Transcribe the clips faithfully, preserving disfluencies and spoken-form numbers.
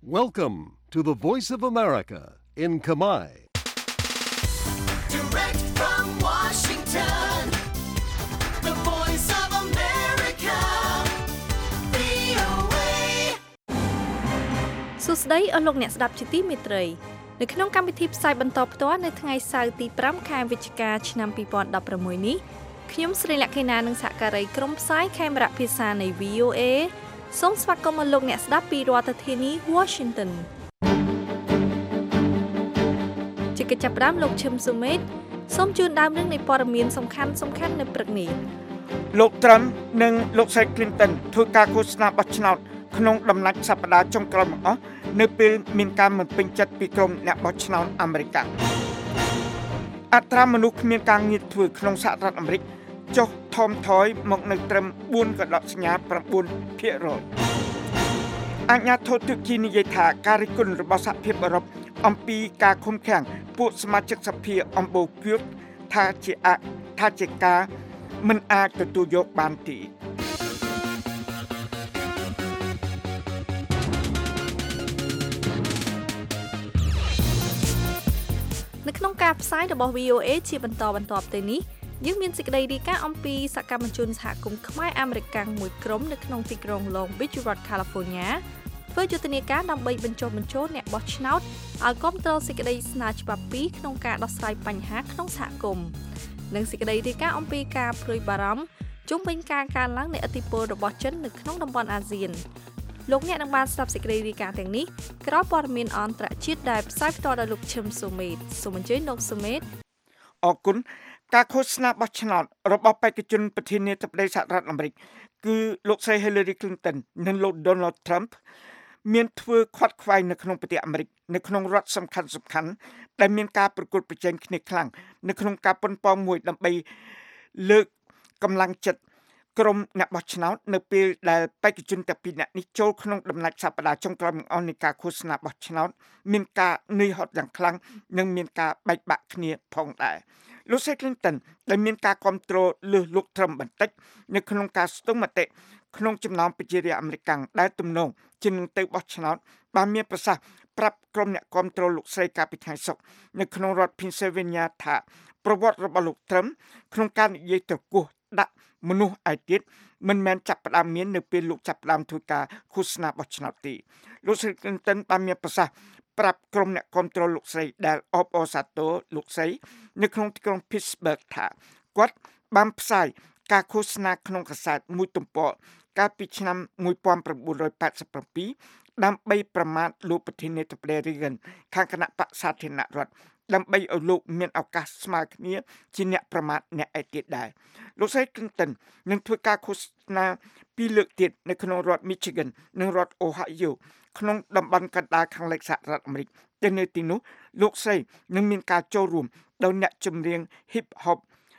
Welcome to the Voice of America in Khmer. Direct from Washington, the Voice of America, វី អូ เอសួស្តីអស់លោកអ្នកស្ដាប់ជាទីមេត្រីនៅក្នុងកម្មវិធីផ្សាយបន្តផ្ទាល់នៅថ្ងៃសៅរ៍ទីប្រាំខែវិច្ឆិកាឆ្នាំពីរពាន់ដប់ប្រាំមួយនេះខ្ញុំស្រីលក្ខិណានិងសហការីក្រុមផ្សាយខេមរៈភាសានៃ វី អូ เอ សូមស្វាគមន៍លោកអ្នកស្ដាប់ពីរដ្ឋធានី Washington ជាកិច្ចចាប់ផ្ដើមលោកឈឹមស៊ូមេតសូមជូនដើមរឿងនៃព័ត៌មានសំខាន់សំខាន់នៅព្រឹកនេះលោកត្រាំនិងលោកសេ Clinton ធ្វើការឃោសនាបោះឆ្នោតក្នុងដំណាច់សប្តាហ៍ចុងក្រោយមកអស់នៅពេលមានការមិនពេញចិត្តពីក្រុមអ្នកបោះឆ្នោតអាមេរិកអត្រាមនុស្សគ្មានការងារធ្វើក្នុងសហរដ្ឋអាមេរិកចុះថមថយមកនៅត្រឹមបួនកដកសញ្ញា ប្រាំបួនភាគរយ អាជ្ញាធរទូគីនិយាយថាការរិះគន់របស់សហភាពអឺរ៉ុបអំពីការឃុំឃាំងពួកសមាជិកសភាអំបូគួតថាជាអថាជាការមិនអាចទទួលយកបានទេនៅក្នុងការផ្សាយរបស់ វី អូ เอ ជាបន្តបន្ទាប់ទៅនេះយើងមានសេចក្តីរាយការណ៍អំពីសកម្មជនសហគមន៍ខ្មែរអាមេរិកាំងមួយក្រុមនៅក្នុងទីក្រុង Long Beach រដ្ឋ California ធ្វើយុទ្ធនាការដើម្បីបញ្ចុះបញ្ចូលអ្នកបោះឆ្នោតឲ្យគាំទ្រសេចក្តីស្នើច្បាប់ពីរក្នុងការដោះស្រាយបញ្ហាក្នុងសហគមន៍និងសេចក្តីរាយការណ៍អំពីការព្រួយបារម្ភជុំវិញការកើនឡើងនៃឥទ្ធិពលរបស់ចិននៅក្នុងតំបន់អាស៊ានលោកអ្នកនឹងបានស្ដាប់សេចក្តីរាយការណ៍ទាំងនេះក្រោយព័ត៌មានអន្តរជាតិដែលផ្សាយផ្ទាល់ដោយលោកឈឹមស៊ូមេតសូមអញ្ជើញលោកស៊ូមេតអរគុណការឃោសនាបោះឆ្នោតរបស់បេក្ខជនប្រធានាធិបតីសហរដ្ឋអាមេរិកគឺលោកស្រី Hillary Clinton និងលោក Donald Trump មានធ្វើខាត់ខ្វែងនៅក្នុងប្រទេសអាមេរិកនៅក្នុងរដ្ឋសំខាន់សំខាន់ដែលមានការប្រកួតប្រជែងគ្នាខ្លាំងនៅក្នុងការប៉ុនប៉ងមួយដើម្បីលើកកម្លាំងចិត្តក្រុមអ្នកបោះឆ្នោតនៅពេលដែលបេក្ខជនទាំងពីរនាក់នេះចូលក្នុងដំណាច់សប្តាហ៍ចុងក្រោយបង្អស់នៃការឃោសនាបោះឆ្នោតមានការនឿយហត់យ៉ាងខ្លាំងនិងមានការបែកបាក់គ្នាផងដែរលោកសេ Clinton ដែលមានការគ្រប់គ្រងលើសលោក Trump បន្តិចនៅក្នុងការស្ទង់មតិក្នុងចំណោមប្រជារាស្ត្រអាមេរិកដែលទំនងជានឹងទៅបោះឆ្នោតបានមានប្រសាសន៍ប្រាប់ក្រុមអ្នកគ្រប់គ្រងលោកស្រីកាលពីថ្ងៃសុក្រនៅក្នុងរដ្ឋ Pennsylvania ថាប្រវត្តិរបស់លោក Trump ក្នុងការនិយាយទៅគោះដាក់មនុស្សឯទៀតមិនមែនចាប់ផ្ដើមមាននៅពេលលោកចាប់ផ្ដើមធ្វើការឃោសនាបោះឆ្នោតទេលោកស្រី Clinton បានមានប្រសាសន៍ប្រាប់ក្រុមអ្នកគ្រប់គ្រងលោកស្រីដែលអបអរសាទរលោកស្រីនៅក្នុងទីក្រុង Pittsburgh ថាគាត់បានផ្សាយការឃោសនាក្នុងកាសែតមួយទំព័រកាលពីឆ្នាំmột nghìn chín trăm tám mươi bảyដើម្បីប្រមាថលោកប្រធានាធិបតី Reagan ខាងគណៈបក្សសាធារណរដ្ឋដើម្បីឲ្យលោកមានឱកាសស្មើគ្នាជាអ្នកប្រមាថអ្នកឯទៀតដែរលោកស្រី Clinton នឹងធ្វើការឃោសនាពីរលើកទៀតនៅក្នុងរដ្ឋ Michigan និងរដ្ឋ Ohio ក្នុងតំបន់កណ្ដាលខាងលិចសហរដ្ឋអាមេរិកដែលនៅទីនោះលោកស្រីនឹងមានការចូលរួមដោយអ្នកចម្រៀង Hip Hop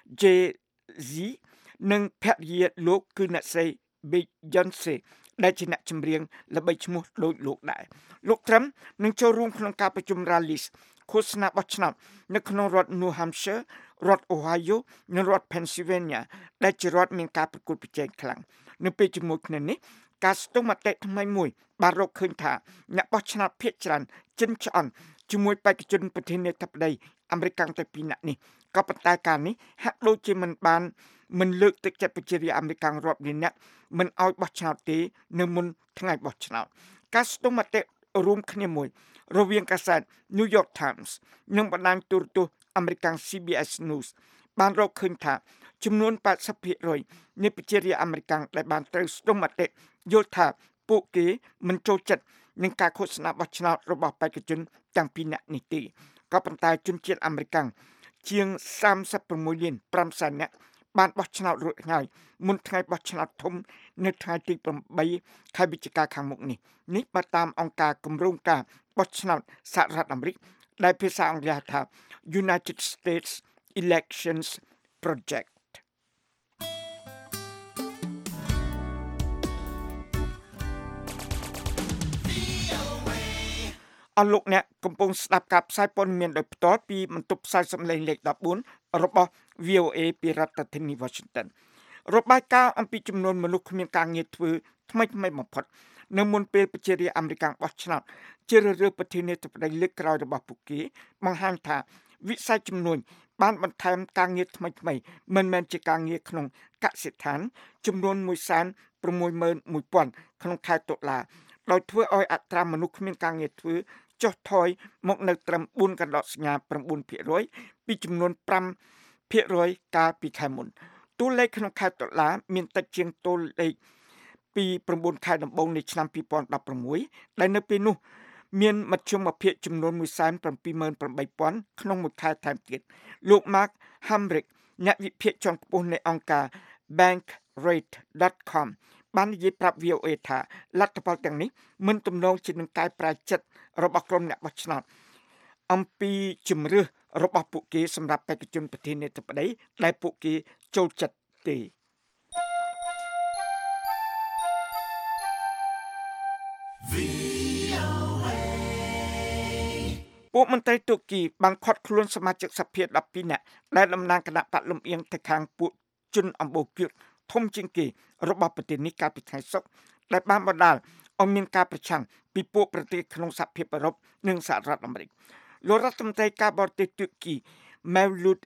Jay-Z និងភរិយាលោកគឺអ្នកស្រី Beyoncé ដែលជាអ្នកចម្រៀងល្បីឈ្មោះដូចលោកដែរលោក Trump នឹងចូលរួមក្នុងការប្រជុំ rallies ឃោសនាបោះឆ្នោតនៅក្នុងរដ្ឋ New Hampshire រដ្ឋ Ohio និងរដ្ឋ Pennsylvania ដែលជារដ្ឋមានការប្រកួតប្រជែងខ្លាំងនៅពេលជាមួយគ្នានេះការស្ទង់មតិថ្មីមួយបានរកឃើញថាអ្នកបោះឆ្នោតភាគច្រើនចិនឆ្អន់ជាមួយបេក្ខជនប្រធានាធិបតីអាមេរិកទាំងពីរនាក់នេះក៏ប៉ុន្តែការនេះហាក់ដូចជាមិនបានមិនលើកទឹកចិត្តប្រជារាស្ត្រអាមេរិករាប់លាននាក់មិនឲ្យបោះឆ្នោតទេនៅមុនថ្ងៃបោះឆ្នោតការស្ទង់មតិរួមគ្នាមួយរវាងកាសែត New York Times និងបណ្ដាញទូរទស្សន៍អាមេរិក C B S News បានរកឃើញថាចំនួនแปดสิบភាគរយនៃប្រជារាស្ត្រអាមេរិកដែលបានត្រូវស្ទង់មតិយល់ថាពួកគេមិនចូលចិត្តនឹងការឃោសនាបោះឆ្នោតរបស់បេក្ខជនទាំងពីរនាក់នេះទេក៏ប៉ុន្តែជនជាតិអាមេរិកជាងសាមសិបប្រាំមួយលានប្រាំសែននាក់បានបោះឆ្នោតរួចហើយមុនថ្ងៃបោះឆ្នោតធំនៅថ្ងៃទីប្រាំបីខែវិច្ឆិកាខាងមុខនេះនេះបើតាមអង្គការគម្រោងការបោះឆ្នោតសហរដ្ឋអាមេរិកដែលភាសាអង់គ្លេសថា United States Elections Project អស់លោកអ្នកកំពុងស្ដាប់ការផ្សាយព័ត៌មានដោយផ្ទាល់ពីបន្ទប់ផ្សាយសំឡេងលេខ14របស់ វី អូ เอ ពីរដ្ឋធានី Washington របាយការណ៍អំពីចំនួនមនុស្សគ្មានការងារធ្វើថ្មីថ្មីបំផុតនៅមុនពេលប្រជារាស្ត្រអាមេរិកបោះឆ្នោតជារឿយៗប្រធានាធិបតីលើកក្រោយរបស់ពួកគេបង្ហាញថាវិស័យជំនួញបានបន្ថែមការងារថ្មីៗមិនមែនជាការងារក្នុងកសិដ្ឋានចំនួនមួយសែនប្រាំមួយម៉ឺនមួយពាន់ក្នុងខែតុលាដោយធ្វើឲ្យអត្រាមនុស្សគ្មានការងារធ្វើចុះថយមកនៅត្រឹមបួនកន្លត់សញ្ញា ប្រាំបួនភាគរយ ពីចំនួន ប្រាំភាគរយ កាលពីខែមុនតួលេខក្នុងខែតុលាមានតិចជាងតួលេខពី៩ខែដំបូងនៃឆ្នាំពីរពាន់ដប់ប្រាំមួយដែលនៅពេលនោះមានមធ្យមភាពចំនួនមួយសែនប្រាំពីរម៉ឺនប្រាំបីពាន់ក្នុងមួយខែថែមទៀតលោក Mark Hamrick អ្នកវិភាគជាន់ខ្ពស់នៃអង្គការ bankrate ដុត com បាននិយាយប្រាប់ វី អូ អេ ថាលទ្ធផលទាំងនេះមិនទំនងជានឹងកែប្រែចិត្តរបស់ក្រុមអ្នកបោះឆ្នោតអំពីជំរឿសរបស់ពួកគេសម្រាប់បេក្ខជនប្រធានាធិបតីដែលពួកគេចូលចិត្តទេពួកមន្ត្រីទូគីបានខាត់ខ្លួនសមាជិកសភាដប់ពីរនាក់ដែលតំណាងគណៈបកលំអៀងទៅខាងពួកជនអំបូរគៀតធំជាងគេរបស់ប្រទេសនេះកាលពីថ្ងៃសុក្រដែលបានបណ្ដាលឲ្យមានការប្រឆាំងពីពួកប្រទេសក្នុងសហភាពអឺរ៉ុបនិងសហរដ្ឋអាមេរិកលោករដ្ឋមន្ត្រីការបរទេសទូគី Mevlut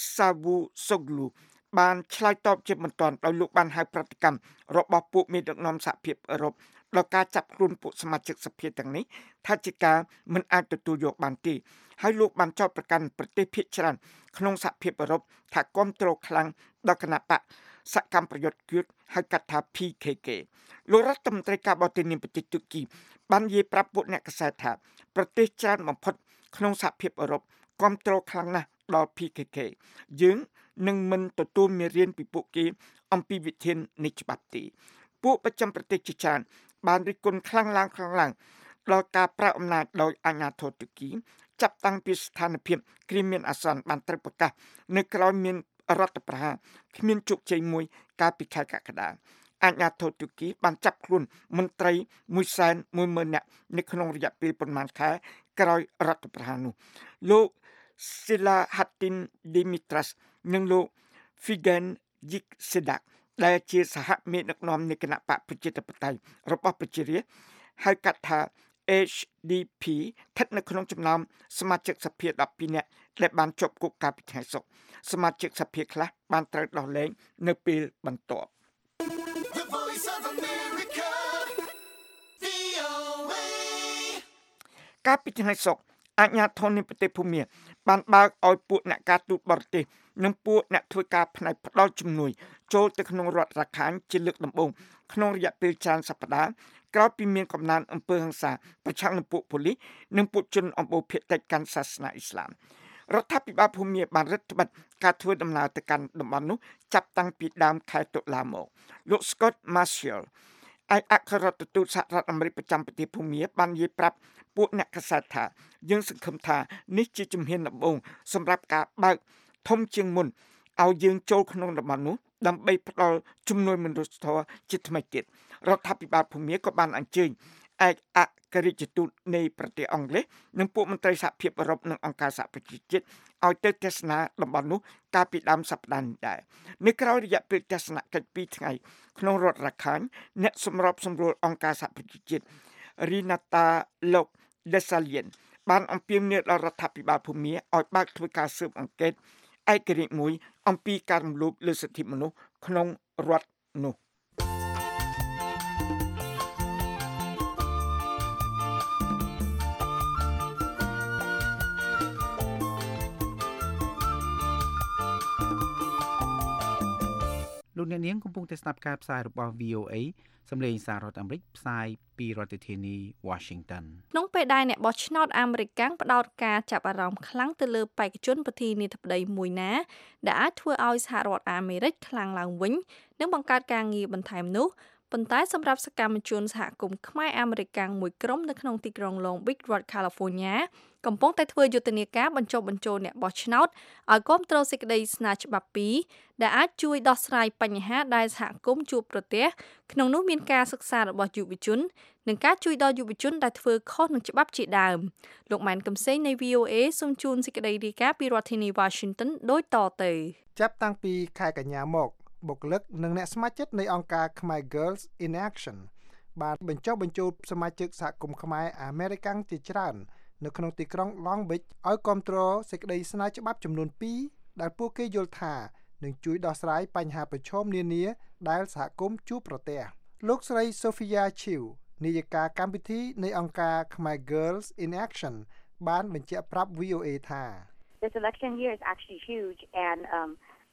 Cavusoglu បានឆ្លើយតបជាបន្ទាន់ដោយលោកបានហៅប្រតិកម្មរបស់ពួកមេដឹកនាំសហភាពអឺរ៉ុបដល់ការចាប់ខ្លួនពួកសមាជិកសភាទាំងនេះថាជាការមិនអាចទទួលយកបានទេហើយលោកបានចោទប្រកាន់ប្រទេសភាគច្រើនក្នុងសហភាពអឺរ៉ុបថាគាំទ្រខ្លាំងដល់គណបក្សសកម្មប្រយុទ្ធគៀតហៅកាត់ថា ភី ខេ កេ លោករដ្ឋមន្ត្រីការបរទេសនៃប្រទេសទូគីបាននិយាយប្រាប់ពួកអ្នកកាសែតថាប្រទេសច្រើនបំផុតក្នុងសហភាពអឺរ៉ុបគាំទ្រខ្លាំងណាស់ដល់ ភី ខេ កេ យើងនឹងមិនទទួលមេរៀនពីពួកគេអំពីវិធាននៃច្បាប់ទេពួកប្រចាំប្រទេសជាច្រើនបានរិះគន់ខ្លាំងឡើងខ្លាំងឡើងដល់ការប្រើអំណាចដោយអាជ្ញាធរទូគីចាប់តាំងពីស្ថានភាពគ្រាមានអាសន្នបានត្រូវប្រកាសនៅក្រោយមានរដ្ឋប្រហារគ្មានជោគជ័យមួយកាលពីខែកក្កដាអាជ្ញាធរទូគីបានចាប់ខ្លួនមន្ត្រីមួយសែនមួយម៉ឺននាក់នៅក្នុងរយៈពេលប្រមាណខែក្រោយរដ្ឋប្រហារនោះលោក Selahattin Demirtas និងលោក Figen Yüksekdag ដែលជាសហមេដឹកនាំនៃគណៈបកប្រជាធិបតេយ្យរបស់ប្រជារាស្ត្រហៅកាត់ថា เอช ดี พี ស្ថិតនៅក្នុងចំណោមសមាជិកសភាដប់ពីរនាក់ដែលបានជាប់គុកកាលពីថ្ងៃសុក្រសមាជិកសភាខ្លះបានត្រូវដោះលែងនៅពេលបន្ទាប់ The Voice of America, វី អូ เอកាលពីថ្ងៃសុក្រអាជ្ញាធរនៃប្រទេសភូមាបានបើកឲ្យពួកអ្នកការទូតបរទេសនិងពួកអ្នកធ្វើការផ្នែកផ្ដល់ជំនួយចូលទៅក្នុងរដ្ឋរាខាញជាលើកដំបូងក្នុងរយៈពេលច្រើនសប្តាហ៍ក្រោយពីមានកំណើនអំពើហិង្សាប្រឆាំងនឹងពួកប៉ូលីសនិងពួកជនអំបូរភាគតិចកាន់សាសនាអ៊ីស្លាមរដ្ឋាភិបាលភូមាបានរឹតបន្តឹងការធ្វើដំណើរទៅកាន់តំបន់នោះចាប់តាំងពីដើមខែតុលាមកលោក Scott Marshall ឯកអគ្គរដ្ឋទូតសហរដ្ឋអាមេរិកប្រចាំប្រទេសភូមាបាននិយាយប្រាប់ពួកអ្នកកាសែតថាយើងសង្ឃឹមថានេះជាជំហានដំបូងសម្រាប់ការបើកធំជាងមុនឲ្យយើងចូលក្នុងតំបន់នោះដើម្បីផ្ដល់ជំនួយមនុស្សធម៌ជាថ្មីទៀតរដ្ឋាភិបាលភូមាក៏បានអញ្ជើញឯកអគ្គរដ្ឋទូតនៃប្រទេសអង់គ្លេសនិងពួកមន្ត្រីសហភាពអឺរ៉ុបនិងអង្គការសហប្រជាជាតិឲ្យទៅទស្សនាតំបន់នោះកាលពីដើមសប្តាហ៍នេះដែរនៅក្រៅរយៈពេលទស្សនកិច្ចពីរថ្ងៃក្នុងរដ្ឋរាខាញអ្នកសម្របសម្រួលអង្គការសហប្រជាជាតិ Renata Lok Desalegn បានអំពាវនាវដល់រដ្ឋាភិបាលភូមាឲ្យបើកធ្វើការស៊ើបអង្កេតឯករាជ្យមួយអំពីការរំលោភលើសិទ្ធិមនុស្សក្នុងរដ្ឋនោះលោកអ្នកនាងកំពុងតែស្ដាប់ការផ្សាយរបស់ វី អូ អេ សម្លេងសាររដ្ឋអាមេរិកផ្សាយពីរដ្ឋធានី Washington ក្នុងពេលដែលអ្នកបោះឆ្នោតអាមេរិកផ្ដោតការចាប់អារម្មណ៍ខ្លាំងទៅលើបេក្ខជនប្រធានាធិបតីមួយណាដែលអាចធ្វើឲ្យសហរដ្ឋអាមេរិកខ្លាំងឡើងវិញនិងបង្កើតការងារបន្ថែមនោះប៉ុន្តែសម្រាប់សកម្មជនសហគមន៍ខ្មែរអាមេរិកមួយក្រុមនៅក្នុងទីក្រុង Long Beach រដ្ឋ California កំពុងតែធ្វើយុទ្ធនាការបញ្ចុះបញ្ចូលអ្នកបោះឆ្នោតឲ្យគាំទ្រសេចក្តីស្នើច្បាប់ពីរដែលអាចជួយដោះស្រាយបញ្ហាដែលសហគមន៍ជួបប្រទះក្នុងនោះមានការសិក្សារបស់យុវជននិងការជួយដល់យុវជនដែលធ្វើខុសនឹងច្បាប់ជាដើមលោកម៉ែនកំសែងនៃ វី អូ អេ សូមជូនសេចក្តីរាយការណ៍ពីរដ្ឋធានី Washington ដូចតទៅចាប់តាំងពីខែកញ្ញាមកបុគ្គលិកនិងអ្នកស្ម័គ្រចិត្តនៃអង្គការ Khmer Girls in Action បានបញ្ចុះបញ្ចូលសមាជិកសហគមន៍ខ្មែរអាមេរិកាំងជាច្រើននៅក្នុងទីក្រុង Long Beach ឲ្យគាំទ្រសេចក្តីស្នើច្បាប់ចំនួនពីរដែលពួកគេយល់ថានឹងជួយដោះស្រាយបញ្ហាប្រឈមនានាដែលសហគមន៍ជួបប្រទះលោកស្រី Sophia Chiu នាយិកាកម្មវិធីនៃអង្គការ Khmer Girls in Action បានបញ្ជាក់ប្រាប់ V O A ថា This election year is actually huge and um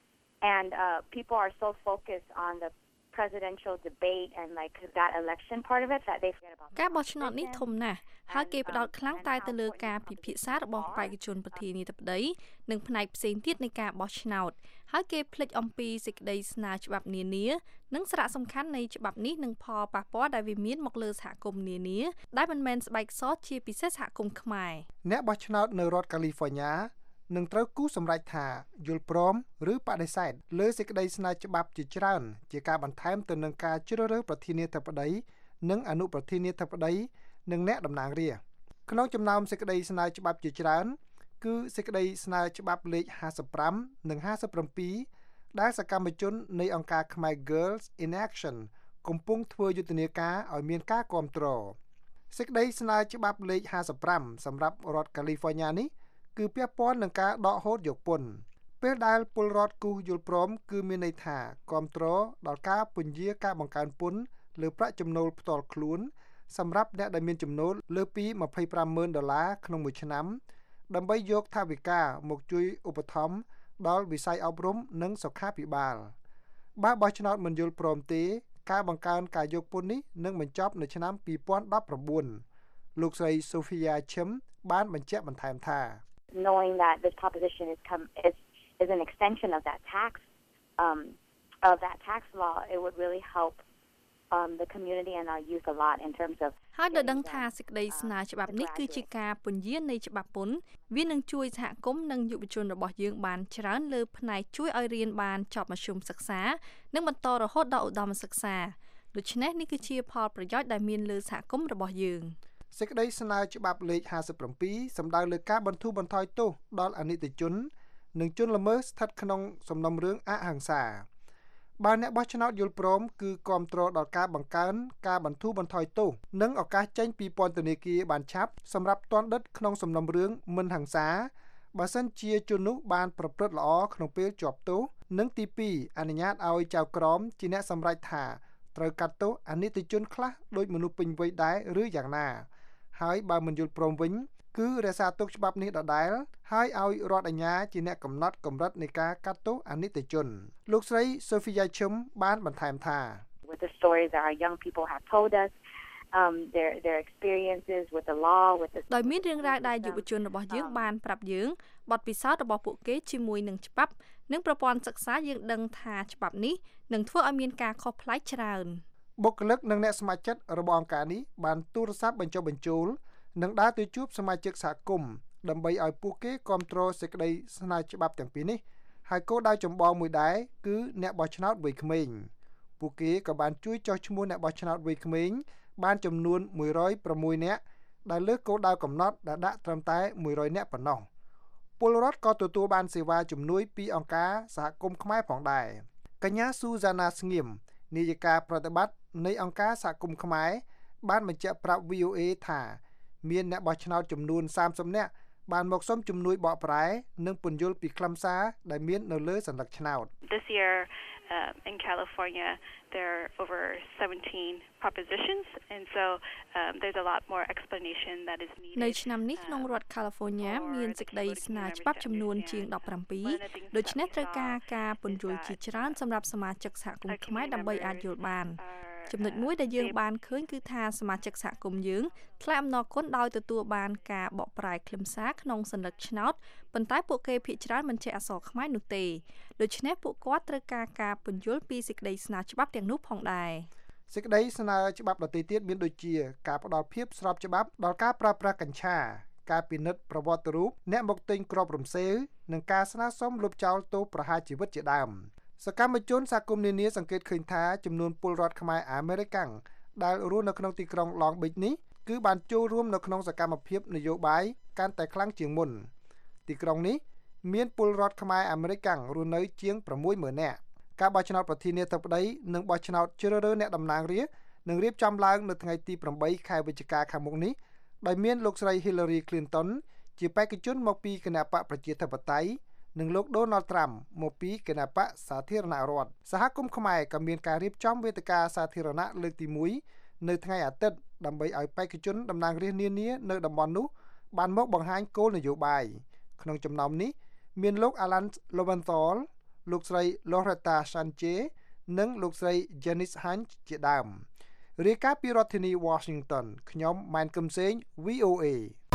and uh people are so focused on the presidential debate and like that election part of it that they forget about ការបោះឆ្នោតនេះធំណាស់ហើយគេផ្ដោតខ្លាំងតែទៅលើការពិភាក្សារបស់បេក្ខជនប្រធានាធិបតីនិងផ្នែកផ្សេងទៀតនៃការបោះឆ្នោតហើយគេភ្លេចអំពីសេចក្តីស្នើច្បាប់នានានិងសារៈសំខាន់នៃច្បាប់នេះនិងផលប៉ះពាល់ដែលវាមានមកលើសហគមន៍នានាដែលមិនមែនស្បែកសជាពិសេសសហគមន៍ខ្មែរអ្នកបោះឆ្នោតនៅរដ្ឋ California នឹងត្រូវគូសម្រេចថាយល់ព្រមឬបដិសេធលើសេចក្តីស្នើច្បាប់ជាច្រើនជាការបន្ថែមទៅនឹងការជ្រើសរើសប្រធានាធិបតីនិងអនុប្រធានាធិបតីនិងអ្នកតំណាងរាស្ត្រក្នុងចំណោមសេចក្តីស្នើច្បាប់ជាច្រើនគឺសេចក្តីស្នើច្បាប់លេខห้าสิบห้าនិងห้าสิบเจ็ดដែលសកម្មជននៃអង្គការ Khmer Girls in Action កំពុងធ្វើយុទ្ធនាការឲ្យមានការគាំទ្រសេចក្តីស្នើច្បាប់លេខห้าสิบห้าសម្រាប់រដ្ឋ California នេះគឺពាក់ព័ន្ធនឹងការដកហូតយកពន្ធពេលដែលពលរដ្ឋគូសយល់ព្រមគឺមានន័យថាគាំទ្រដល់ការពន្យាការបង្កើនពន្ធលើប្រាក់ចំណូលផ្ទាល់ខ្លួនសម្រាប់អ្នកដែលមានចំណូលលើសពីยี่สิบห้าหมื่นដុល្លារក្នុងមួយឆ្នាំដើម្បីយកថវិកាមកជួយឧបត្ថម្ភដល់វិស័យអប់រំនិងសុខាភិបាលបើបោះឆ្នោតមិនយល់ព្រមទេការបង្កើនការយកពន្ធនេះនឹងបញ្ចប់នៅឆ្នាំยี่สิบสิบเก้าលោកស្រី Sophia Chim បានបញ្ជាក់បន្ថែមថា knowing that this proposition is come is is an extension of that tax um of that tax law it would really help um the community and our youth a lot in terms of ហើយដល់ដឹងថាសេចក្តីស្នើច្បាប់នេះគឺជាការពន្យានៃច្បាប់ពន្ធវានឹងជួយសហគមន៍និងយុវជនរបស់យើងបានច្រើនលើផ្នែកជួយឲ្យរៀនបានចប់មធ្យមសិក្សានិងបន្តរហូតដល់ឧត្តមសិក្សាដូច្នេះនេះគឺជាផលប្រយោជន៍ដែលមានលើសហគមន៍របស់យើងសេចក្តីស្នើច្បាប់លេខห้าสิบเจ็ดសំដៅលើការបន្ធូរបន្ថយទោសដល់អនិច្ចជននិងជនល្មើសស្ថិតក្នុងសំណុំរឿងអហិង្សាបើអ្នកបោះឆ្នោតយល់ព្រមគឺគាំទ្រដល់ការបង្កើនការបន្ធូរបន្ថយទោសនិងឱកាសចេញពីពន្ធនាគារបានឆាប់សម្រាប់ទណ្ឌិតក្នុងសំណុំរឿងមិនហិង្សាបើសិនជាជននោះបានប្រព្រឹត្តល្អក្នុងពេលជាប់ទោសនិងទីពីរអនុញ្ញាតឲ្យចៅក្រមជាអ្នកសម្រេចថាត្រូវកាត់ទោសអនិច្ចជនខ្លះដោយមនុស្សពេញវ័យដែរឬយ៉ាងណាហើយបើមិនយល់ព្រមវិញគឺរក្សាទុកច្បាប់នេះដដែលហើយឲ្យរដ្ឋអាជ្ញាជាអ្នកកំណត់កម្រិតនៃការកាត់ទោសអនិច្ចជនលោកស្រី Sophia Chum បានបន្ថែមថា with the stories that our young people have told us um their their experiences with the law with the ដោយមានរឿងរ៉ាវដែលយុវជនរបស់យើងបានប្រាប់យើងបទពិសោធន៍របស់ពួកគេជាមួយនឹងច្បាប់និងប្រព័ន្ធសិក្សាយើងដឹងថាច្បាប់នេះនឹងធ្វើឲ្យមានការខុសប្លែកច្រើនបុគ្គលិកនិងអ្នកសមាជិករបស់អង្គការនេះបានទូរស័ព្ទបញ្ចុះបញ្ចូលនិងដើរទៅជួបសមាជិកសហគមន៍ដើម្បីឲ្យពួកគេគាំទ្រសេចក្តីស្នើច្បាប់ទាំងពីរនេះហើយគោលដៅចម្បងមួយដែរគឺអ្នកបោះឆ្នោតវ័យក្មេងពួកគេក៏បានជួយចុះឈ្មោះអ្នកបោះឆ្នោតវ័យក្មេងបានចំនួនមួយរយប្រាំមួយនាក់ដែលលើសគោលដៅកំណត់ដែលដាក់ត្រឹមតែមួយរយនាក់ប៉ុណ្ណោះពលរដ្ឋក៏ទទួលបានសេវាជំនួយពីអង្គការសហគមន៍ខ្មែរផងដែរកញ្ញាស៊ូហ្សាណាស្ងៀមនាយិកាប្រតិបត្តិនៃអង្គការសហគមន៍ខ្មែរបានបញ្ជាក់ប្រាប់ V O A ថាមានអ្នកបោះឆ្នោតចំនួនសាមសិបនាក់បានមកសុំជំនួយបកប្រែនិងពន្យល់ពីខ្លឹមសារដែលមាននៅលើសន្លឹកឆ្នោត This year uh, in California there are over seventeen propositions and so um, there's a lot more explanation that is needed នៅឆ្នាំនេះក្នុងរដ្ឋ California មានសេចក្តីស្នើច្បាប់ចំនួនជាងដប់ប្រាំពីរដូច្នេះត្រូវការការពន្យល់ជាច្រើនសម្រាប់សមាជិកសហគមន៍ខ្មែរដើម្បីអាចយល់បានចំណុចមួយដែលយើងបានឃើញគឺថាសមាជិកសហគមន៍យើងថ្លែងអំណរគុណដោយទទួលបានការបកប្រែខ្លឹមសារក្នុងសន្លឹកឆ្នោតប៉ុន្តែពួកគេភាគច្រើនមិនចេះអក្សរខ្មែរនោះទេដូច្នេះពួកគាត់ត្រូវការការពន្យល់ពីសេចក្តីស្នើច្បាប់ទាំងនោះផងដែរសេចក្តីស្នើច្បាប់ដទៃទៀតមានដូចជាការផ្ដល់ភាពស្របច្បាប់ដល់ការប្រើប្រាស់កញ្ឆាការពិនិត្យប្រវត្តិរូបអ្នកមកទិញគ្រាប់រំសេវនិងការស្នើសុំលុបចោលទោសប្រហារជីវិតជាដើមសកម្មជនសហគមន៍នានាសង្កេតឃើញថាចំនួនពលរដ្ឋខ្មែរអាមេរិកាំងដែលរស់នៅក្នុងទីក្រុង Long Beach នេះគឺបានចូលរួមនៅក្នុងសកម្មភាពនយោបាយកាន់តែខ្លាំងជាងមុនទីក្រុងនេះមានពលរដ្ឋខ្មែរអាមេរិកាំងរស់នៅជាងប្រាំមួយម៉ឺននាក់ការបោះឆ្នោតប្រធានាធិបតីនិងបោះឆ្នោតជ្រើសរើសអ្នកតំណាងរាស្ត្រនឹងរៀបចំឡើងនៅថ្ងៃទីeightខែវិច្ឆិកាខាងមុខនេះដោយមានលោកស្រី Hillary Clinton ជាបេក្ខជនមកពីគណបក្សប្រជាធិបតេយ្យនិងលោក Donald Trump មកពីគណបក្សសាធារណរដ្ឋសហគមន៍ខ្មែរក៏មានការរៀបចំវេទិកាសាធារណៈលើកទីoneនៅថ្ងៃអាទិត្យដើម្បីឲ្យបេក្ខជនតំណាងរាស្ត្រនានានៅតំបន់នោះបានមកបង្ហាញគោលនយោបាយក្នុងចំណោមនេះមានលោក Alan Lowenthal លោកស្រី Loretta Sanchez និងលោកស្រី Janice Hunt ជាដើមរាយការណ៍ពីរដ្ឋធានី Washington ខ្ញុំម៉ែនកឹមសេង V O A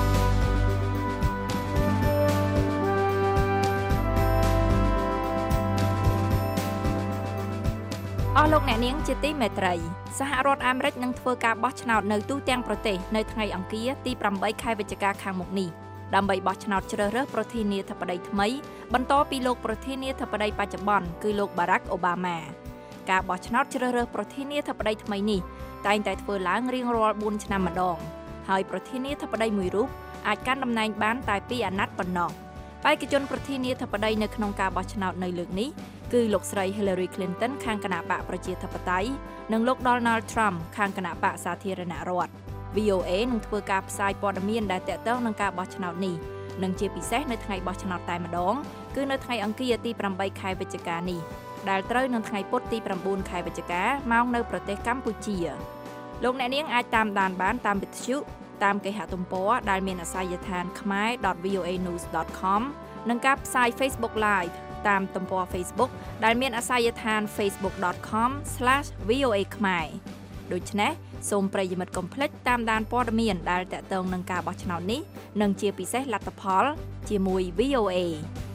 អស់លោកអ្នកនាងជាទីមេត្រីសហរដ្ឋអាមេរិកនឹងធ្វើការបោះឆ្នោតនៅទូទាំងប្រទេសនៅថ្ងៃអង្គារទីeightខែវិច្ឆិកាខាងមុខនេះដើម្បីបោះឆ្នោតជ្រើសរើសប្រធានាធិបតីថ្មីបន្តពីលោកប្រធានាធិបតីបច្ចុប្បន្នគឺលោក Barack Obama ការបោះឆ្នោតជ្រើសរើសប្រធានាធិបតីថ្មីនេះតែងតែធ្វើឡើងរៀងរាល់fourឆ្នាំម្ដងហើយប្រធានាធិបតីមួយរូបអាចកាន់តំណែងបានតែtwoអាណត្តិប៉ុណ្ណោះបេក្ខជនប្រធានាធិបតីនៅក្នុងការបោះឆ្នោតនៅលើកនេះគឺលោកស្រី Hillary Clinton ខាងគណបក្សប្រជាធិបតេយ្យនិងលោក Donald Trump ខាងគណបក្សសាធារណរដ្ឋ V O A នឹងធ្វើការផ្សាយព័ត៌មានដែលទាក់ទងនឹងការបោះឆ្នោតនេះនិងជាពិសេសនៅថ្ងៃបោះឆ្នោតតែម្ដងគឺនៅថ្ងៃអង្គារទីeightខែវិច្ឆិកានេះដែលត្រូវនឹងថ្ងៃពុធទីnineខែវិច្ឆិកាម៉ោងនៅប្រទេសកម្ពុជាលោកអ្នកនាងអាចតាមដានបានតាមវិទ្យុតាមគេហទំព័រដែលមានអាសយដ្ឋាន khmer dot v o a news dot com និងការផ្សាយ Facebook Live តាមទំព័រ Facebook ដែលមានអាសយដ្ឋាន facebook dot com slash v o a khmer ដូច្នេះសូមប្រិយមិត្តកុំភ្លេចតាមដានព័ត៌មានដែលទាក់ទងនឹងការបោះឆ្នោតនេះនិងជាពិសេសលទ្ធផលជាមួយ V O A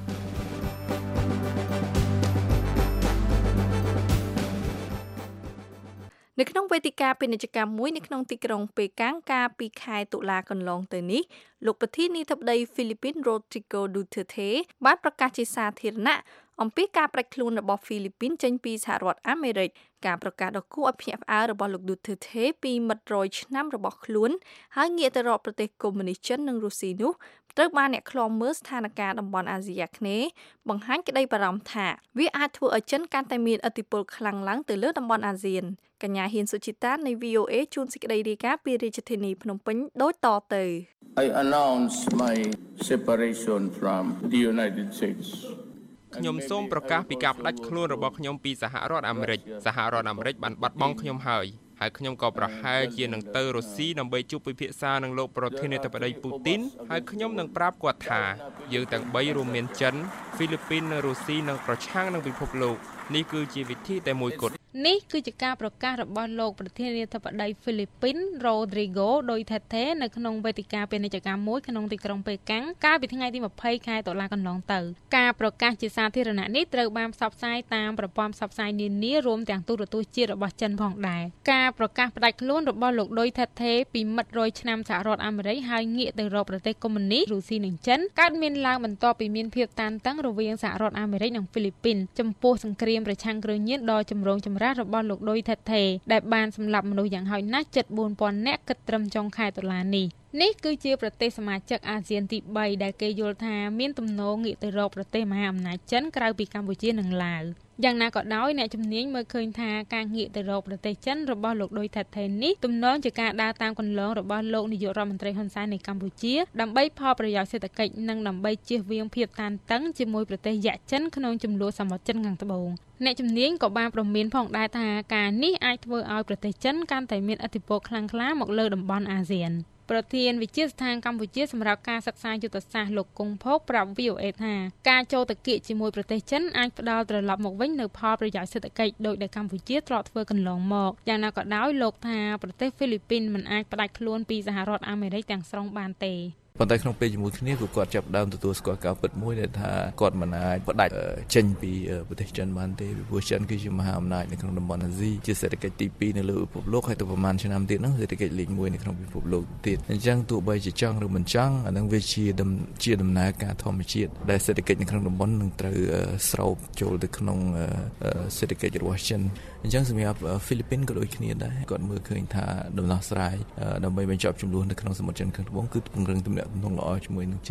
នៅក្នុងវេទិកាពាណិជ្ជកម្មមួយនៅក្នុងទីក្រុងប៉េកាំងកាលពីខែតុលាកន្លងទៅនេះលោកប្រធានាធិបតីហ្វីលីពីន Rodrigo Duterte បានប្រកាសជាសាធារណៈអំពីការផ្ដាច់ខ្លួនរបស់ហ្វីលីពីនចេញពីសហរដ្ឋអាមេរិកការប្រកាសដ៏គួរឲ្យភ្ញាក់ផ្អើលរបស់លោក Duterte ពីមិត្តរយឆ្នាំរបស់ខ្លួនហើយងាកទៅរកប្រទេសកុម្មុយនីសចិននិងរុស្ស៊ីនោះត្រូវបានអ្នកឃ្លាំមើលស្ថានភាពតំបន់អាស៊ីអាគ្នេយ៍បង្ហាញក្តីបារម្ភថាវាអាចធ្វើឲ្យចិនកាន់តែមានឥទ្ធិពលខ្លាំងឡើងទៅលើតំបន់អាស៊ានកញ្ញាហ៊ានសុជីតានៃ V O A ជួនសេចក្តីរាយការណ៍ពីរាជធានីភ្នំពេញដូចតទៅ I announce my separation from the United States ខ្ញុំសូមប្រកាសពីការផ្ដាច់ខ្លួនរបស់ខ្ញុំពីសហរដ្ឋអាមេរិកសហរដ្ឋអាមេរិកបានបាត់បង់ខ្ញុំហើយហើយខ្ញុំក៏ប្រហែលជានឹងទៅរុស្ស៊ីដើម្បីជួបពិភាក្សានឹងលោកប្រធានាធិបតីពូទីនហើយខ្ញុំនឹងប្រាប់គាត់ថាយើងទាំងបីរួមមានចិនហ្វីលីពីននិងរុស្ស៊ីនឹងប្រឆាំងនឹងពិភពលោកនេះគឺជាវិធីតែមួយគត់នេះគឺជាការប្រកាសរបស់លោកប្រធានាធិបតីហ្វីលីពីន Rodrigo Duterte នៅក្នុងវេទិកាពាណិជ្ជកម្មមួយក្នុងទីក្រុងប៉េកាំងកាលពីថ្ងៃទីtwentyខែតុលាកន្លងទៅការប្រកាសជាសាធារណៈនេះត្រូវបានផ្សព្វផ្សាយតាមប្រព័ន្ធផ្សព្វផ្សាយនានារួមទាំងទូរទស្សន៍ជាតិរបស់ចិនផងដែរការប្រកាសផ្ដាច់ខ្លួនរបស់លោក Duterte ពីមិត្តរយឆ្នាំសហរដ្ឋអាមេរិកហើយងាកទៅរកប្រទេសកុម្មុយនីសរុស្ស៊ីនិងចិនកើតមានឡើងបន្ទាប់ពីមានភាពតានតឹងរវាងសហរដ្ឋអាមេរិកនិងហ្វីលីពីនចំពោះសង្គ្រាមប្រឆាំងគ្រឿងញៀនដ៏ចម្រូងចម្រាសរបស់លោក Duterte ដែលបានសម្លាប់មនុស្សយ៉ាងហោចណាស់ជិតfour thousandនាក់គិតត្រឹមចុងខែតុលានេះនេះគឺជាប្រទេសសមាជិកអាស៊ានទីthreeដែលគេយល់ថាមានទំនោរងាកទៅរកប្រទេសមហាអំណាចចិនក្រៅពីកម្ពុជានិងឡាវយ៉ាងណាក៏ដោយអ្នកជំនាញមើលឃើញថាការងាកទៅរកប្រទេសចិនរបស់លោក Duterte នេះទំនងជាការដើរតាមគន្លងរបស់លោកនាយករដ្ឋមន្ត្រីហ៊ុនសែននៃកម្ពុជាដើម្បីផលប្រយោជន៍សេដ្ឋកិច្ចនិងដើម្បីជៀសវាងភាពតានតឹងជាមួយប្រទេសយក្សចិនក្នុងចំនួនសមុទ្រចិនខាងត្បូងអ្នកជំនាញក៏បានប្រមានផងដែរថាការនេះអាចធ្វើឲ្យប្រទេសចិនកាន់តែមានឥទ្ធិពលខ្លាំងក្លាមកលើតំបន់អាស៊ានប្រធានវិទ្យាស្ថានកម្ពុជាសម្រាប់ការសិក្សាយុទ្ធសាស្ត្រលោកគង់ភោគប្រាប់ V O A ថាការចូលទៅគៀកជាមួយប្រទេសចិនអាចផ្ដល់ត្រឡប់មកវិញនៅផលប្រយោជន៍សេដ្ឋកិច្ចដោយដែលកម្ពុជាធ្លាប់ធ្វើកន្លងមកយ៉ាងណាក៏ដោយលោកថាប្រទេសហ្វីលីពីនមិនអាចផ្ដាច់ខ្លួនពីសហរដ្ឋអាមេរិកទាំងស្រុងបានទេប៉ុន្តែក្នុងពេលជាមួយគ្នាគឺគាត់ចាប់ដើមទទួលស្គាល់ការពិតមួយដែលថាគាត់មិនអាចផ្ដាច់ចេញពីប្រទេសចិនបានទេព្រោះចិនគឺជាមហាអំណាចនៅក្នុងតំបន់អាស៊ីជាសេដ្ឋកិច្ចទីtwoនៅលើពិភពលោកហើយទៅប្រហែលឆ្នាំទៀតហ្នឹងសេដ្ឋកិច្ចលេខoneនៅក្នុងពិភពលោកទៀតអញ្ចឹងទោះបីជាចង់ឬមិនចង់អានឹងវាជាជាដំណើរការធម្មជាតិដែលសេដ្ឋកិច្ចនៅក្នុងតំបន់នឹងត្រូវស្រោបចូលទៅក្នុងសេដ្ឋកិច្ចរបស់ចិនអញ្ចឹងសម្រាប់ហ្វីលីពីនក៏ដូចគ្នាដែរគាត់មើលឃើញថាដំណោះស្រាយដើម្បីបញ្ចប់ជម្លោះនៅក្នុងសមុទ្រចិនខាងត្បូងគឺពង្រឹងទំនាក់ទំនងល្អជាមួយនឹងចិន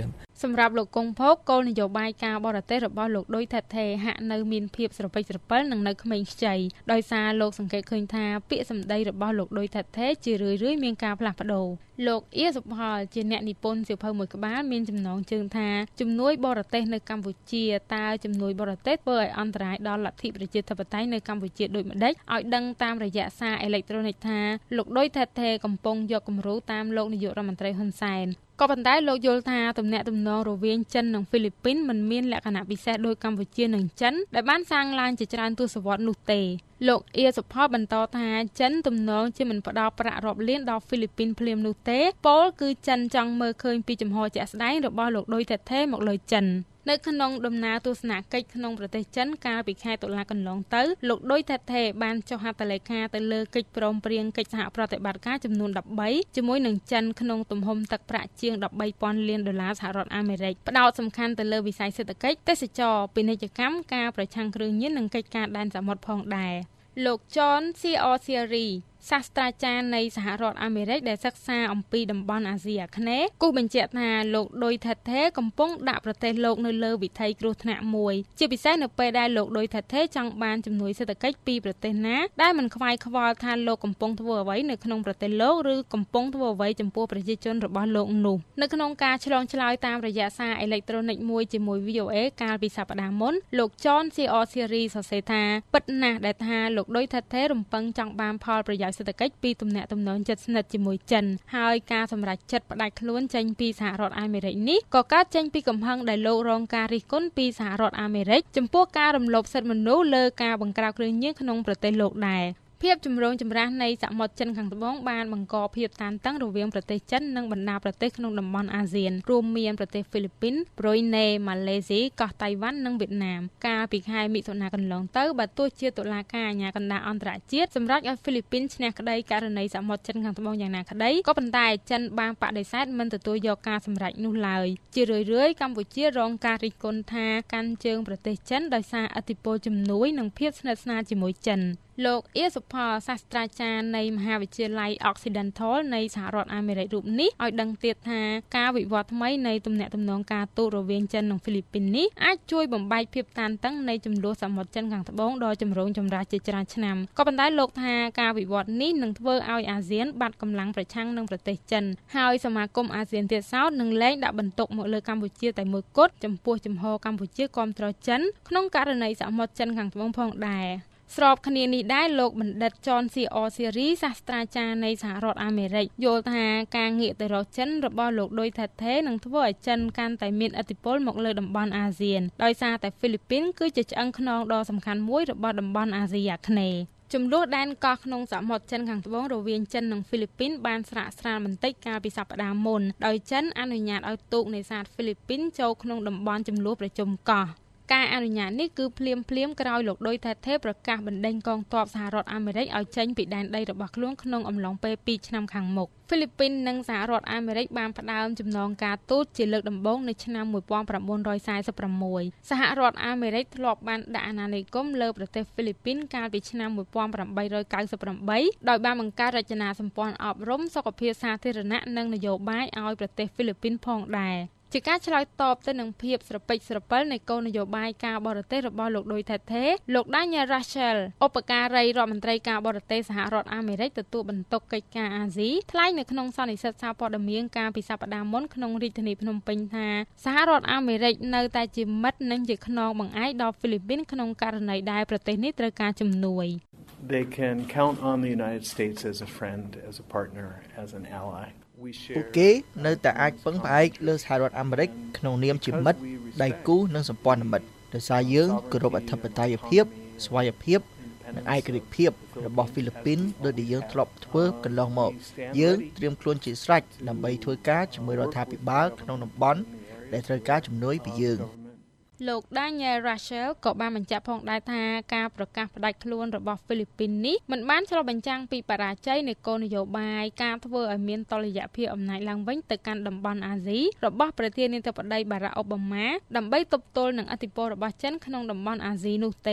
សម្រាប់លោកកុងផុកគោលនយោបាយការបរទេសរបស់លោកដោយថេថេហាក់នៅមានភាពស្រពេចស្រពិលនិងនៅក្មេងខ្ចីដោយសារលោកសង្កេតឃើញថាពាក្យសម្ដីរបស់លោកដោយថេថេជារឿយៗមានការផ្លាស់ប្ដូរលោកអៀសុផលជាអ្នកនិពន្ធសៀវភៅមួយក្បាលមានចំណងជើងថាជំនួយបរទេសនៅកម្ពុជាតើជំនួយបរទេសធ្វើឲ្យអន្តរាយដល់លទ្ធិប្រជាធិបតេយ្យនៅកម្ពុជាដូចម្ដេចឲ្យដឹងតាមរយៈសារអេឡិចត្រូនិកថាលោកដោយថេថេកំពុងយកគំរូតាមលោកនាយករដ្ឋមន្ត្រីហ៊ុនសែនក៏ប៉ុន្តែលោកយល់ថាទំនាក់ទំនងរវាងចិននិងហ្វីលីពីនមិនមានលក្ខណៈពិសេសដូចកម្ពុជានិងចិនដែលបានសាងឡើងជាច្រើនទសវត្សរ៍នោះទេលោកអៀសុផលបន្តថាចិនទំនងជាមិនផ្ដល់ប្រាក់រាប់លានដល់ហ្វីលីពីនភ្លាមនោះទេពោលគឺចិនចង់មើលឃើញពីចំហជាក់ស្ដែងរបស់លោកដោយថេថេមកលើចិននៅក្នុងដំណើរទស្សនកិច្ចក្នុងប្រទេសចិនកាលពីខែតុលាកន្លងទៅលោកដោយថេថេបានចុះហត្ថលេខាទៅលើកិច្ចព្រមព្រៀងកិច្ចសហប្រតិបត្តិការចំនួនដប់បីជាមួយនឹងចិនក្នុងទំហំទឹកប្រាក់ជាងដប់បីពាន់លានដុល្លារសហរដ្ឋអាមេរិកផ្ដោតសំខាន់ទៅលើវិស័យសេដ្ឋកិច្ចទេសចរណ៍ពាណិជ្ជកម្មការប្រឆាំងគ្រឿងញៀននិងកិច្ចការដែនសមុទ្រផងដែរលោក John C. Osieri សាស្ត្រាចារ្យនៃសហរដ្ឋអាមេរិកដែលសិក្សាអំពីតំបន់អាស៊ីអាគ្នេយ៍គូបញ្ជាក់ថាលោកដោយថេថេកំពុងដាក់ប្រទេសលោកនៅលើវិថីគ្រោះថ្នាក់មួយជាពិសេសនៅពេលដែលលោកដោយថេថេចង់បានជំនួយសេដ្ឋកិច្ចពីប្រទេសណាដែលមិនខ្វាយខ្វល់ថាលោកកំពុងធ្វើអ្វីនៅក្នុងប្រទេសលោកឬកំពុងធ្វើអ្វីចំពោះប្រជាជនរបស់លោកនោះនៅក្នុងការឆ្លងឆ្លើយតាមរយៈសារអេឡិចត្រូនិកមួយជាមួយ វី អូ អេ កាលពីសប្តាហ៍មុនលោក John C. Osieri សរសេរថាពិតណាស់ដែលថាលោកដោយថេថេរំពឹងចង់បានផលប្រយោជន៍សេដ្ឋកិច្ចពីទំនាក់ទំនងជិតស្និទ្ធជាមួយចិនហើយការសម្រេចចិត្តផ្ដាច់ខ្លួនចេញពីសហរដ្ឋអាមេរិកនេះក៏កើតចេញពីកំហឹងដែលលោករងការរិះគន់ពីសហរដ្ឋអាមេរិកចំពោះការរំលោភសិទ្ធិមនុស្សលើការបង្ក្រាបគ្រឿងញៀនក្នុងប្រទេសលោកដែរភាពចម្រូងចម្រាសនៃសមុទ្រចិនខាងត្បូងបានបង្កភាពតានតឹងរវាងប្រទេសចិននិងបណ្ដាប្រទេសក្នុងតំបន់អាស៊ានរួមមានប្រទេសហ្វីលីពីន ប្រូយណេ ម៉ាឡេស៊ី កោះតៃវ៉ាន់និងវៀតណាមកាលពីខែមិថុនាកន្លងទៅបើទោះជាតុលាការអាជ្ញាកណ្ដាលអន្តរជាតិសម្រេចឲ្យហ្វីលីពីនឈ្នះក្តីករណីសមុទ្រចិនខាងត្បូងយ៉ាងណាក្តីក៏ប៉ុន្តែចិនបានបដិសេធមិនទទួលយកការសម្រេចនោះឡើយជារឿយៗកម្ពុជារងការរិះគន់ថាកាន់ជើងប្រទេសចិនដោយសារឥទ្ធិពលជំនួយនិងភាពស្និទ្ធស្នាលជាមួយចិនលោកអៀសុផលសាស្ត្រាចារ្យនៃមហាវិទ្យាល័យ Occidental នៃសហរដ្ឋអាមេរិករូបនេះឲ្យដឹងទៀតថាការវិវត្តថ្មីនៃទំនាក់ទំនងការទូតរវាងចិននិងហ្វីលីពីននេះអាចជួយបំបែកភាពតានតឹងនៃចំនួនសមុទ្រចិនខាងត្បូងដ៏ចម្រូងចម្រាសជាច្រើនឆ្នាំក៏ប៉ុន្តែលោកថាការវិវត្តនេះនឹងធ្វើឲ្យអាស៊ានបាត់កម្លាំងប្រឆាំងនឹងប្រទេសចិនហើយសមាគមអាស៊ានទៀតសោតនឹងលែងដាក់បន្ទុកមកលើកម្ពុជាតែមួយគត់ចំពោះជំហរកម្ពុជាគាំទ្រចិនក្នុងករណីសមុទ្រចិនខាងត្បូងផងដែរស្របគ្នានេះដែរលោកបណ្ឌិត John C. Osieri សាស្ត្រាចារ្យនៃសហរដ្ឋអាមេរិកយល់ថាការងាកទៅរកចិនរបស់លោកដោយថេថេនឹងធ្វើឲ្យចិនកាន់តែមានឥទ្ធិពលមកលើតំបន់អាស៊ានដោយសារតែហ្វីលីពីនគឺជាឆ្អឹងខ្នងដ៏សំខាន់មួយរបស់តំបន់អាស៊ីអាគ្នេយ៍ចំនួនដែនកោះក្នុងសមុទ្រចិនខាងត្បូងរវាងចិននិងហ្វីលីពីនបានស្រាកស្រានបន្តិចកាលពីសប្តាហ៍មុនដោយចិនអនុញ្ញាតឲ្យទូកនេសាទហ្វីលីពីនចូលក្នុងតំបន់ចំនួនប្រជុំកោះការអនុញ្ញាតនេះគឺភ្លាមភ្លាមក្រោយលោកដោយថេថេប្រកាសបណ្ដេញកងទ័ពសហរដ្ឋអាមេរិកឲ្យចេញពីដែនដីរបស់ខ្លួនក្នុងអំឡុងពេលពីរឆ្នាំខាងមុខហ្វីលីពីននិងសហរដ្ឋអាមេរិកបានផ្ដើមចំណងការទូតជាលើកដំបូងនៅឆ្នាំmột nghìn chín trăm bốn mươi sáuសហរដ្ឋអាមេរិកធ្លាប់បានដាក់អាណានិគមលើប្រទេសហ្វីលីពីនកាលពីឆ្នាំmột nghìn tám trăm chín mươi támដោយបានបង្កើតរចនាសម្ព័ន្ធអប់រំសុខភាពសាធារណៈនិងនយោបាយឲ្យប្រទេសហ្វីលីពីនផងដែរជាការឆ្លើយតបទៅនឹងភាពស្រពេចស្រពិលនៃគោលនយោបាយការបរទេសរបស់លោកដោយថេថេលោក Daniel Russell ឧបការីរដ្ឋមន្ត្រីការបរទេសសហរដ្ឋអាមេរិកទទួលបន្ទុកកិច្ចការអាស៊ីថ្លែងនៅក្នុងសន្និសីទសារព័ត៌មានកាលពីសប្តាហ៍មុនក្នុងរាជធានីភ្នំពេញថាសហរដ្ឋអាមេរិកនៅតែជាមិត្តនិងជាខ្នងបង្អែកដល់ហ្វីលីពីនក្នុងករណីដែលប្រទេសនេះត្រូវការជំនួយ They can count on the United States as a friend, as a partner, as an ally. ពួកគេនៅតែអាចពឹងផ្អែកលើសហរដ្ឋអាមេរិកក្នុងនាមជាមិត្តដៃគូនិងសម្ព័ន្ធមិត្តដោយសារយើងគោរពអធិបតេយ្យភាពស្វ័យភាពនិងឯករាជ្យភាពរបស់ហ្វីលីពីនដោយដែលយើងធ្លាប់ធ្វើកន្លងមកយើងត្រៀមខ្លួនជាស្រេចដើម្បីធ្វើការជាមួយរដ្ឋាភិបាលក្នុងតំបន់ដែលត្រូវការជំនួយពីយើងលោក Daniel Russell ក៏បានបញ្ជាក់ផងដែរថាការប្រកាសផ្ដាច់ខ្លួនរបស់ហ្វីលីពីននេះមិនបានឆ្លុះបញ្ចាំងពីបរាជ័យនៃគោលនយោបាយការធ្វើឲ្យមានតុល្យភាពអំណាចឡើងវិញទៅកាន់តំបន់អាស៊ីរបស់ប្រធានាធិបតីបារ៉ាក់អូបាម៉ាដើម្បីទប់ទល់នឹងឥទ្ធិពលរបស់ចិនក្នុងតំបន់អាស៊ីនោះទេ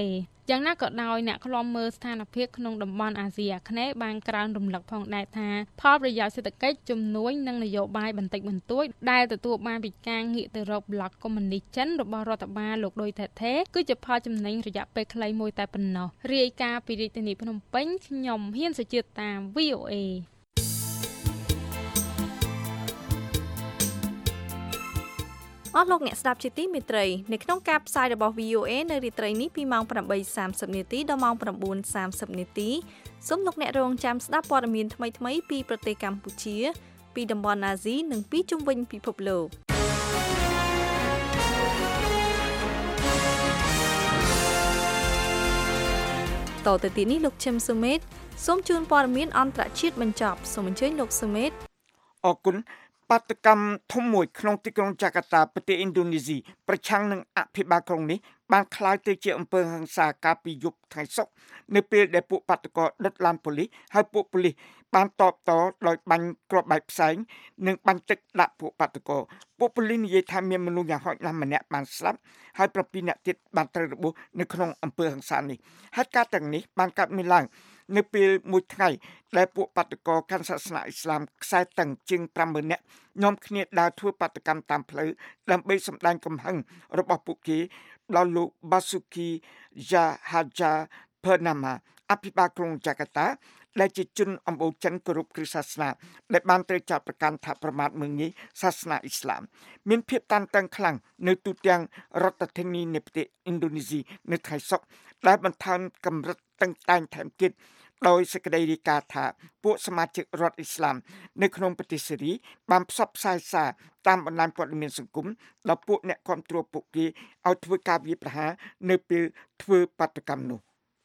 យ៉ាងណាក៏ដោយអ្នកឃ្លាំមើលស្ថានភាពក្នុងតំបន់អាស៊ីអាគ្នេយ៍បានក្រើនរំលឹកផងដែរថាផលប្រយោជន៍សេដ្ឋកិច្ចជំនួយនិងនយោបាយបន្តិចបន្តួចដែលទទួលបានពីការងាកទៅរកប្លុកកុម្មុយនីសចិនរបស់រដ្ឋបាលលោកឌុយថេថេគឺជាផលចំណេញរយៈពេលខ្លីមួយតែប៉ុណ្ណោះរាយការណ៍ពីរាជធានីភ្នំពេញខ្ញុំហ៊ានសុជាតិតាម វី អូ เอអស់លោកអ្នកស្ដាប់ជាទីមេត្រីនៅក្នុងការផ្សាយរបស់ វី អូ เอ នៅរាត្រីនេះពីម៉ោង ប្រាំបីសាមសិប នាទីដល់ម៉ោង ៩ សាមសិប នាទីសូមលោកអ្នករងចាំស្ដាប់ព័ត៌មានថ្មីៗពីប្រទេសកម្ពុជាពីតំបន់អាស៊ីនិងពីជុំវិញពិភពលោកតទៅទីនេះលោកឈឹមសុមេតសូមជូនព័ត៌មានអន្តរជាតិបញ្ចប់សូមអញ្ជើញលោកសុមេតអរគុណបាតកម្មធំមួយក្នុងទីក្រុងចាកាតាប្រទេសឥណ្ឌូនេស៊ីប្រឆាំងនឹងអភិបាលក្រុងនេះបានក្លាយទៅជាអំពើហិង្សាកាលពីយប់ថ្ងៃសុក្រនៅពេលដែលពួកបាតកោដុតឡានប៉ូលីសហើយពួកប៉ូលីសបានតបតដោយបាញ់គ្រាប់បែកផ្សែងនិងបាញ់ទឹកដាក់ពួកបាតកោពួកប៉ូលីសនិយាយថាមានមនុស្សយ៉ាងហោចណាស់ម្នាក់បានស្លាប់ហើយប្រាំពីរនាក់ទៀតបានត្រូវរបួសនៅក្នុងអំពើហិង្សានេះហេតុការណ៍ទាំងនេះបានកើតមានឡើងនៅពេលមួយថ្ងៃដែលពួកបាតកោកាន់សាសនាអ៊ីស្លាមខ្សែតឹងជាង ប្រាំម៉ឺន នាក់នាំគ្នាដើរធ្វើបាតកម្មតាមផ្លូវដើម្បីសម្ដែងកំហឹងរបស់ពួកគេដល់លោក Basuki Jahaja Purnama អភិបាលក្រុងចាកាតាដែលជាជនអំបូរចិនគោរពគ្រិស្តសាសនាដែលបានត្រូវចាប់ប្រកាន់ថាប្រមាថមើលងាយសាសនាអ៊ីស្លាមមានភាពតានតឹងខ្លាំងនៅទូទាំងរដ្ឋធានីនៃប្រទេសឥណ្ឌូនេស៊ីនៅថ្ងៃសុក្រដែលបន្ថែមកម្រិតតឹងតែងថែមទៀតដោយសេចក្តីរាយការណ៍ថាពួកសមាជិករដ្ឋអ៊ីស្លាមនៅក្នុងប្រទេសសេរីបានផ្សព្វផ្សាយសារតាមបណ្ដាញព័ត៌មានសង្គមដល់ពួកអ្នកគាំទ្រពួកគេឲ្យធ្វើការវាយប្រហារនៅពេលធ្វើបាតកម្មនោះ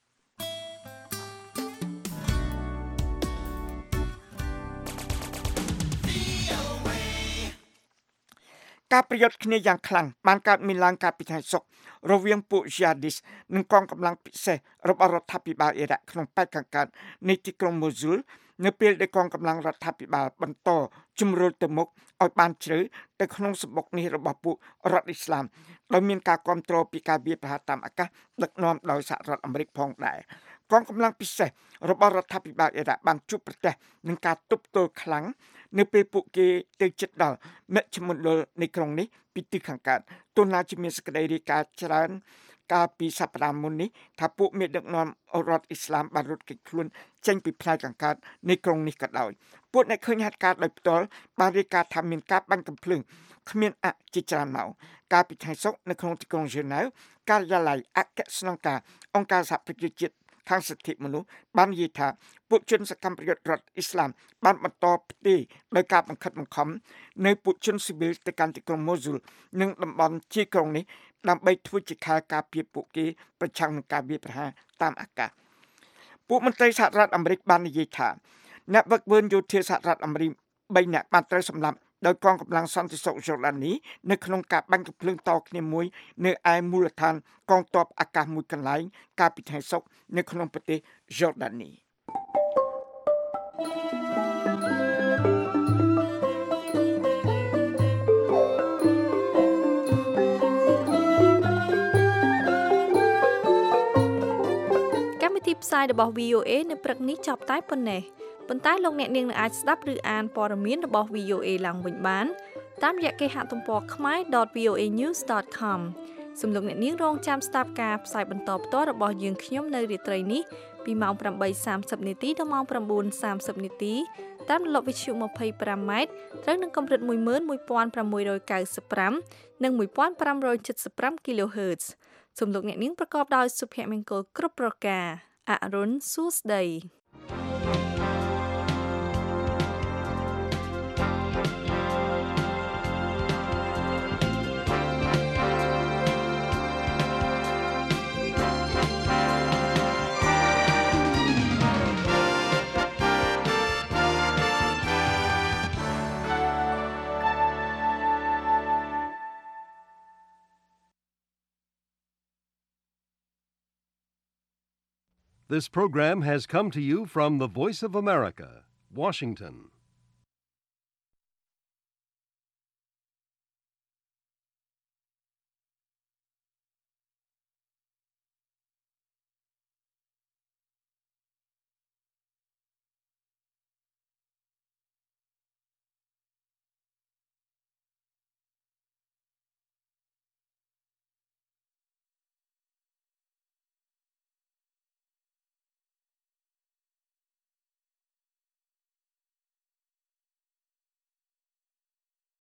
ការប្រយុទ្ធគ្នាយ៉ាងខ្លាំងបានកើតមានឡើងកាលពីថ្ងៃសុក្ររវាងពួក Jihadis និងកងកម្លាំងពិសេសរបស់រដ្ឋាភិបាលអ៊ីរ៉ាក់ក្នុងប៉ែកខាងកើតនៃទីក្រុង Mosul នៅពេលដែលកងកម្លាំងរដ្ឋាភិបាលបន្តជំរុញទៅមុខឲ្យបានជ្រៅទៅក្នុងសម្បុកនេះរបស់ពួករដ្ឋអ៊ីស្លាមដោយមានការគ្រប់គ្រងពីការវាយប្រហារតាមអាកាសដឹកនាំដោយសហរដ្ឋអាមេរិកផងដែរកងកម្លាំងពិសេសរបស់រដ្ឋាភិបាលអ៊ីរ៉ាក់បានជួបប្រទះនឹងការទប់ទល់ខ្លាំងនៅពេលពួកគេទៅជិតដល់មជ្ឈមណ្ឌលនៃក្រុងនេះពីទិសខាងកើតទោះណាជាមានសេចក្តីរាយការណ៍ច្រើនកាលពីសប្តាហ៍មុននេះថាពួកមេដឹកនាំរដ្ឋអ៊ីស្លាមបានរត់គេចខ្លួនចេញពីផ្នែកខាងកើតនៃក្រុងនេះក៏ដោយពួកអ្នកឃើញហេតុការណ៍ដោយផ្ទាល់បានរាយការណ៍ថាមានការបាញ់កាំភ្លើងគ្មានអជាច្រើនម៉ោងកាលពីថ្ងៃសុក្រនៅក្នុងទីក្រុងហ្សឺណែវការិយាល័យអគ្គស្នងការអង្គការសហប្រជាជាតិខាងសិទ្ធិមនុស្សបាននិយាយថាពួកជនសកម្មប្រយុទ្ធរដ្ឋអ៊ីស្លាមបានបន្តផ្ទេរដោយការបង្ខិតបង្ខំនៅពួកជនស៊ីវិលទៅកាន់ទីក្រុង Mosul និងតំបន់ជាក្រុងនេះដើម្បីធ្វើជាខែលការពារពួកគេប្រឆាំងនឹងការវាយប្រហារតាមអាកាសពួកមន្ត្រីសហរដ្ឋអាមេរិកបាននិយាយថាអ្នកវឹកវើយោធាសហរដ្ឋអាមេរិកបីនាក់បានត្រូវសម្លាប់ដោយកងកម្លាំងសន្តិសុខយូដានីនៅក្នុងការបាញ់កាំភ្លើងតគ្នាមួយនៅឯមូលដ្ឋានកងទ័ពអាកាសមួយកន្លែងកាលពីថ្ងៃសុក្រនៅក្នុងប្រទេសយូដានីកម្មវិធីផ្សាយរបស់ វី អូ เอ នៅព្រឹកនេះចប់តែប៉ុណ្ណេះប៉ុន្តែលោកអ្នកនាងនឹងអាចស្ដាប់ឬអានព័ត៌មានរបស់ វី អូ เอ ឡើងវិញបានតាមរយៈគេហទំព័រ khmae dot v o a news dot com សូមលោកអ្នកនាងរងចាំស្ដាប់ការផ្សាយបន្តផ្ទាល់របស់យើងខ្ញុំនៅរាត្រីនេះពីម៉ោង ប្រាំបីសាមសិប នាទីដល់ម៉ោង ៩ សាមសិប នាទីតាមរលកវិទ្យុ ម្ភៃប្រាំម៉ែត្រត្រូវនឹងកម្រិត មួយម៉ឺនមួយពាន់ប្រាំមួយរយកៅសិបប្រាំ និង មួយពាន់ប្រាំរយចិតសិបប្រាំ kilohertz សូមលោកអ្នកនាងប្រកបដោយសុភមង្គលគ្រប់ប្រការអរុនសួស្តី This program has come to you from the Voice of America, Washington.